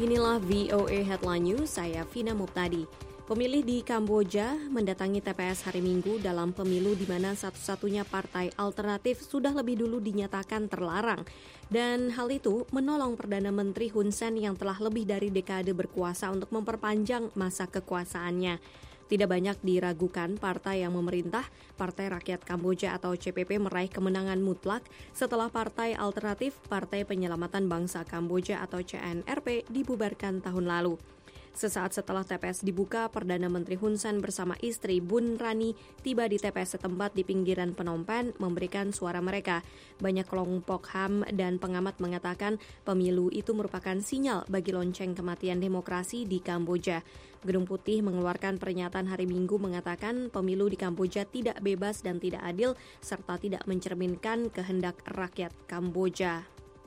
Inilah VOA Headline News, saya Vina Muptadi. Pemilih di Kamboja mendatangi TPS hari Minggu dalam pemilu di mana satu-satunya partai alternatif sudah lebih dulu dinyatakan terlarang. Dan hal itu menolong Perdana Menteri Hun Sen yang telah lebih dari dekade berkuasa untuk memperpanjang masa kekuasaannya. Tidak banyak diragukan partai yang memerintah, Partai Rakyat Kamboja atau CPP meraih kemenangan mutlak setelah partai alternatif Partai Penyelamatan Bangsa Kamboja atau CNRP dibubarkan tahun lalu. Sesaat setelah TPS dibuka, Perdana Menteri Hun Sen bersama istri Bun Rani tiba di TPS setempat di pinggiran Phnom Penh memberikan suara mereka. Banyak kelompok HAM dan pengamat mengatakan pemilu itu merupakan sinyal bagi lonceng kematian demokrasi di Kamboja. Gedung Putih mengeluarkan pernyataan hari Minggu mengatakan pemilu di Kamboja tidak bebas dan tidak adil serta tidak mencerminkan kehendak rakyat Kamboja.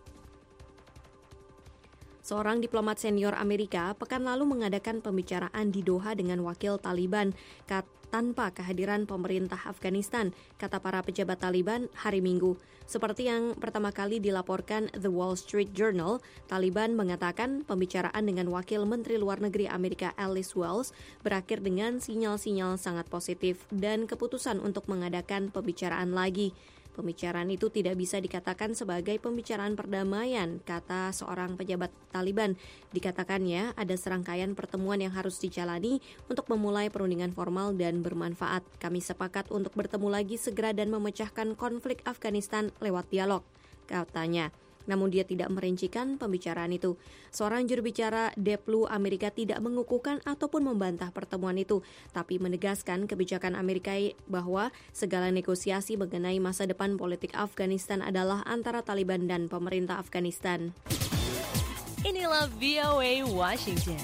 Seorang diplomat senior Amerika pekan lalu mengadakan pembicaraan di Doha dengan wakil Taliban tanpa kehadiran pemerintah Afghanistan, kata para pejabat Taliban hari Minggu. Seperti yang pertama kali dilaporkan The Wall Street Journal, Taliban mengatakan pembicaraan dengan wakil Menteri Luar Negeri Amerika Alice Wells berakhir dengan sinyal-sinyal sangat positif dan keputusan untuk mengadakan pembicaraan lagi. Pembicaraan itu tidak bisa dikatakan sebagai pembicaraan perdamaian, kata seorang pejabat Taliban. Dikatakannya ada serangkaian pertemuan yang harus dijalani untuk memulai perundingan formal dan bermanfaat. Kami sepakat untuk bertemu lagi segera dan memecahkan konflik Afghanistan lewat dialog, katanya. Namun dia tidak merincikan pembicaraan itu. Seorang juru bicara Deplu Amerika tidak mengukuhkan ataupun membantah pertemuan itu, tapi menegaskan kebijakan Amerika bahwa segala negosiasi mengenai masa depan politik Afghanistan adalah antara Taliban dan pemerintah Afghanistan. Inilah VOA Washington.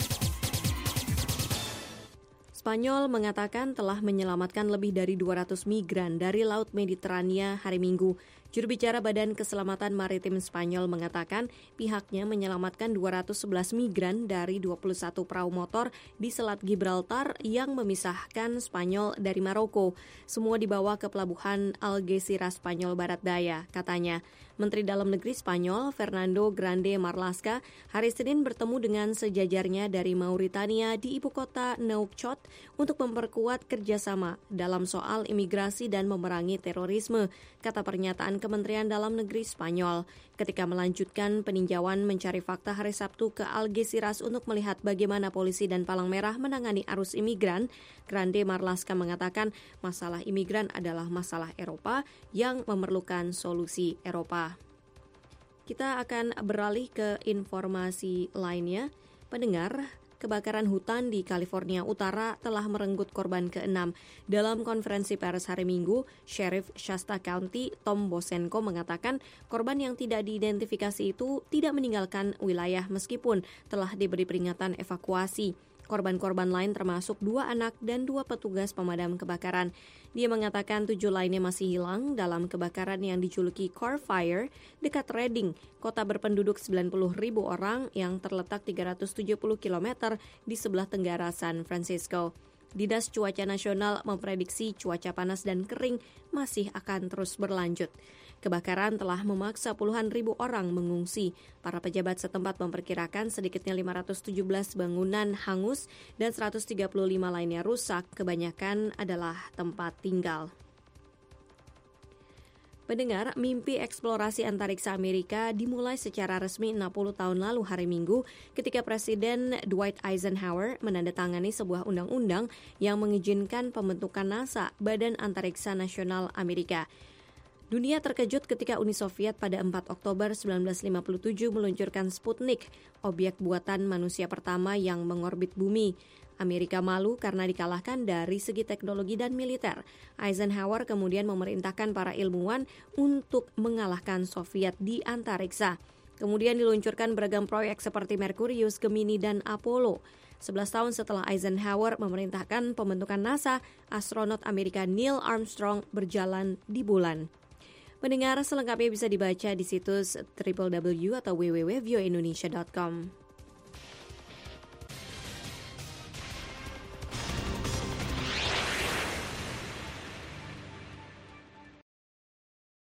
Spanyol mengatakan telah menyelamatkan lebih dari 200 migran dari Laut Mediterania hari Minggu. Juru bicara Badan Keselamatan Maritim Spanyol mengatakan pihaknya menyelamatkan 211 migran dari 21 perahu motor di Selat Gibraltar yang memisahkan Spanyol dari Maroko. Semua dibawa ke pelabuhan Algeciras, Spanyol Barat Daya, katanya. Menteri Dalam Negeri Spanyol, Fernando Grande Marlaska, hari Senin bertemu dengan sejajarnya dari Mauritania di ibu kota Nouakchott untuk memperkuat kerjasama dalam soal imigrasi dan memerangi terorisme, kata pernyataan Kementerian Dalam Negeri Spanyol. Ketika melanjutkan peninjauan mencari fakta hari Sabtu ke Algeciras untuk melihat bagaimana polisi dan Palang Merah menangani arus imigran, Grande Marlaska mengatakan masalah imigran adalah masalah Eropa yang memerlukan solusi Eropa. Kita akan beralih ke informasi lainnya. Pendengar, kebakaran hutan di California Utara telah merenggut korban ke-6. Dalam konferensi pers hari Minggu, Sheriff Shasta County Tom Bosenko mengatakan korban yang tidak diidentifikasi itu tidak meninggalkan wilayah meskipun telah diberi peringatan evakuasi. Korban-korban lain termasuk 2 anak dan 2 petugas pemadam kebakaran. Dia mengatakan 7 lainnya masih hilang dalam kebakaran yang dijuluki Car Fire dekat Redding, kota berpenduduk 90.000 orang yang terletak 370 km di sebelah tenggara San Francisco. Dinas Cuaca Nasional memprediksi cuaca panas dan kering masih akan terus berlanjut. Kebakaran telah memaksa puluhan ribu orang mengungsi. Para pejabat setempat memperkirakan sedikitnya 517 bangunan hangus dan 135 lainnya rusak, kebanyakan adalah tempat tinggal. Pendengar, mimpi eksplorasi antariksa Amerika dimulai secara resmi 60 tahun lalu hari Minggu ketika Presiden Dwight Eisenhower menandatangani sebuah undang-undang yang mengizinkan pembentukan NASA, Badan Antariksa Nasional Amerika. Dunia terkejut ketika Uni Soviet pada 4 Oktober 1957 meluncurkan Sputnik, objek buatan manusia pertama yang mengorbit bumi. Amerika malu karena dikalahkan dari segi teknologi dan militer. Eisenhower kemudian memerintahkan para ilmuwan untuk mengalahkan Soviet di antariksa. Kemudian diluncurkan beragam proyek seperti Merkurius, Gemini, dan Apollo. 11 tahun setelah Eisenhower memerintahkan pembentukan NASA, astronot Amerika Neil Armstrong berjalan di bulan. Pendengar, selengkapnya bisa dibaca di situs www.voaindonesia.com.